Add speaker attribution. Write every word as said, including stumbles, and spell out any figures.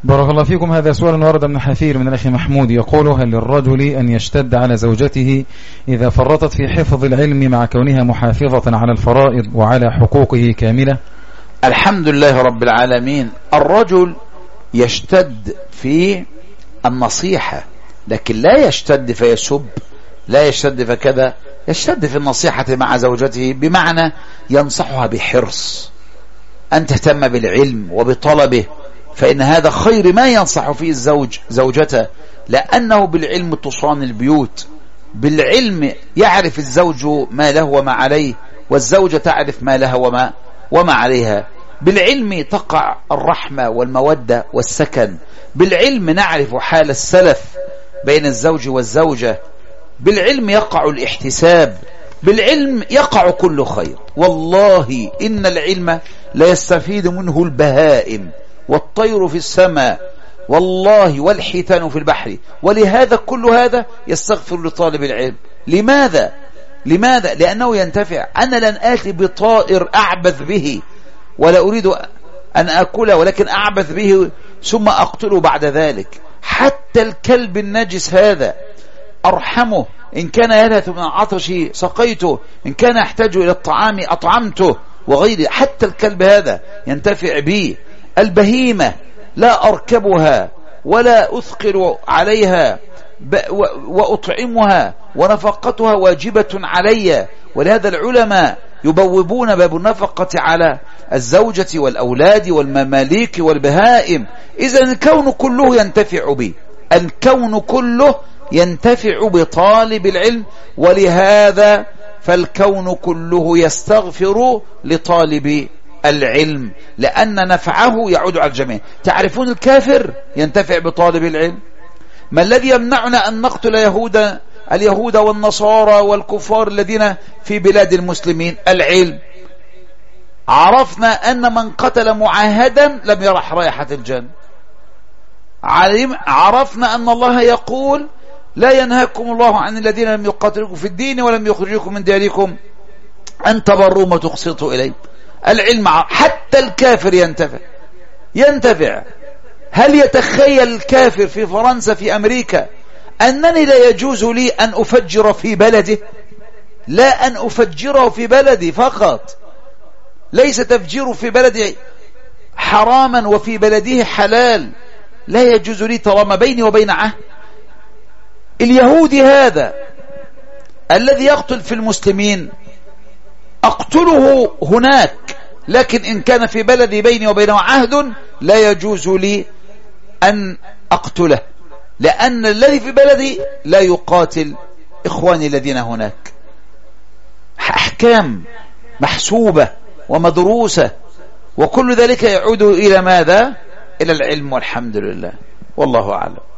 Speaker 1: بارك الله فيكم. هذا سؤال ورد من حفير من الأخ محمود يقول: هل للرجل أن يشتد على زوجته إذا فرطت في حفظ العلم مع كونها محافظة على الفرائض وعلى حقوقه كاملة؟
Speaker 2: الحمد لله رب العالمين. الرجل يشتد في النصيحة، لكن لا يشتد فيسب، لا يشتد فكذا، يشتد في النصيحة مع زوجته، بمعنى ينصحها بحرص أن تهتم بالعلم وبطلبه، فإن هذا خير ما ينصح فيه الزوج زوجته، لأنه بالعلم تصان البيوت، بالعلم يعرف الزوج ما له وما عليه، والزوجة تعرف ما لها وما, وما عليها. بالعلم تقع الرحمة والمودة والسكن، بالعلم نعرف حال السلف بين الزوج والزوجة، بالعلم يقع الاحتساب، بالعلم يقع كل خير. والله إن العلم لا يستفيد منه البهائم والطير في السماء، والله والحيتان في البحر، ولهذا كل هذا يستغفر لطالب العلم. لماذا؟ لماذا؟ لأنه ينتفع. أنا لن آتي بطائر أعبث به ولا أريد أن أكله، ولكن أعبث به ثم أقتله بعد ذلك. حتى الكلب النجس هذا أرحمه، إن كان يلهث من عطش سقيته، إن كان يحتاج إلى الطعام أطعمته وغيره. حتى الكلب هذا ينتفع به. البهيمة لا أركبها ولا أثقل عليها وأطعمها ونفقتها واجبة علي، ولهذا العلماء يبوبون باب النفقة على الزوجة والأولاد والمماليك والبهائم. إذن الكون كله ينتفع به، الكون كله ينتفع بطالب العلم، ولهذا فالكون كله يستغفر لطالب العلم، لأن نفعه يعود على الجميع. تعرفون الكافر ينتفع بطالب العلم. ما الذي يمنعنا أن نقتل يهود اليهود والنصارى والكفار الذين في بلاد المسلمين؟ العلم. عرفنا أن من قتل معاهدا لم يرح رائحة الجنة. عرفنا أن الله يقول: لا ينهاكم الله عن الذين لم يقاتلوكم في الدين ولم يخرجوكم من دياركم أن تبروا وتقسطوا إليه. العلم. حتى الكافر ينتفع ينتفع. هل يتخيل الكافر في فرنسا في أمريكا أنني لا يجوز لي أن أفجر في بلده؟ لا، أن أفجره في بلدي فقط، ليس تفجير في بلدي حراما وفي بلده حلال. لا يجوز لي طالما بيني وبين عهد. اليهودي هذا الذي يقتل في المسلمين أقتله هناك، لكن إن كان في بلدي بيني وبينه عهد لا يجوز لي أن أقتله، لأن الذي في بلدي لا يقاتل إخواني الذين هناك. أحكام محسوبة ومدروسة، وكل ذلك يعود إلى ماذا؟ إلى العلم، والحمد لله، والله أعلم.